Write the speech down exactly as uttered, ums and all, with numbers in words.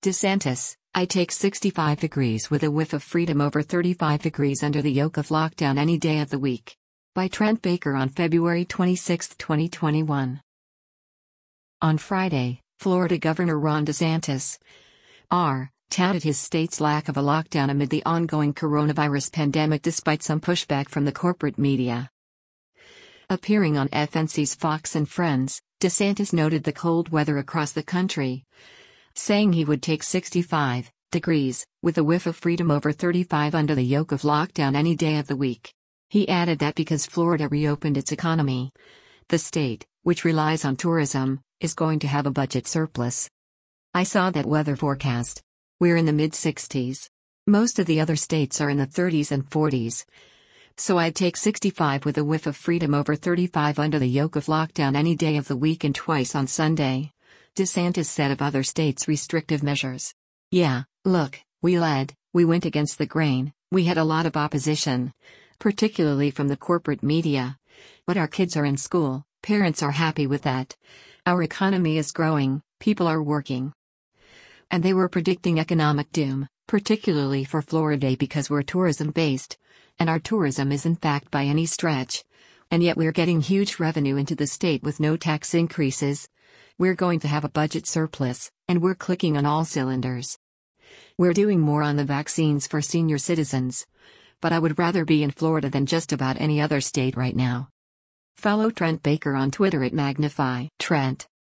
DeSantis, I take sixty-five degrees with a whiff of freedom over thirty-five degrees under the yoke of lockdown any day of the week. By Trent Baker on February twenty-sixth, twenty twenty-one. On Friday, Florida Governor Ron DeSantis R. touted his state's lack of a lockdown amid the ongoing coronavirus pandemic despite some pushback from the corporate media. Appearing on F N C's Fox and Friends, DeSantis noted the cold weather across the country, saying he would take sixty-five degrees with a whiff of freedom over thirty-five under the yoke of lockdown any day of the week. He added that because Florida reopened its economy, the state, which relies on tourism, is going to have a budget surplus. I saw that weather forecast. We're in the mid sixties. Most of the other states are in the thirties and forties. So I'd take sixty-five with a whiff of freedom over thirty-five under the yoke of lockdown any day of the week and twice on Sunday, DeSantis said of other states' restrictive measures. Yeah, look, we led, we went against the grain, we had a lot of opposition, particularly from the corporate media. But our kids are in school, parents are happy with that. Our economy is growing, people are working. And they were predicting economic doom, particularly for Florida because we're tourism-based, and our tourism isn't backed by any stretch. And yet we're getting huge revenue into the state with no tax increases. We're going to have a budget surplus, and we're clicking on all cylinders. We're doing more on the vaccines for senior citizens. But I would rather be in Florida than just about any other state right now. Follow Trent Baker on Twitter at Magnify Trent.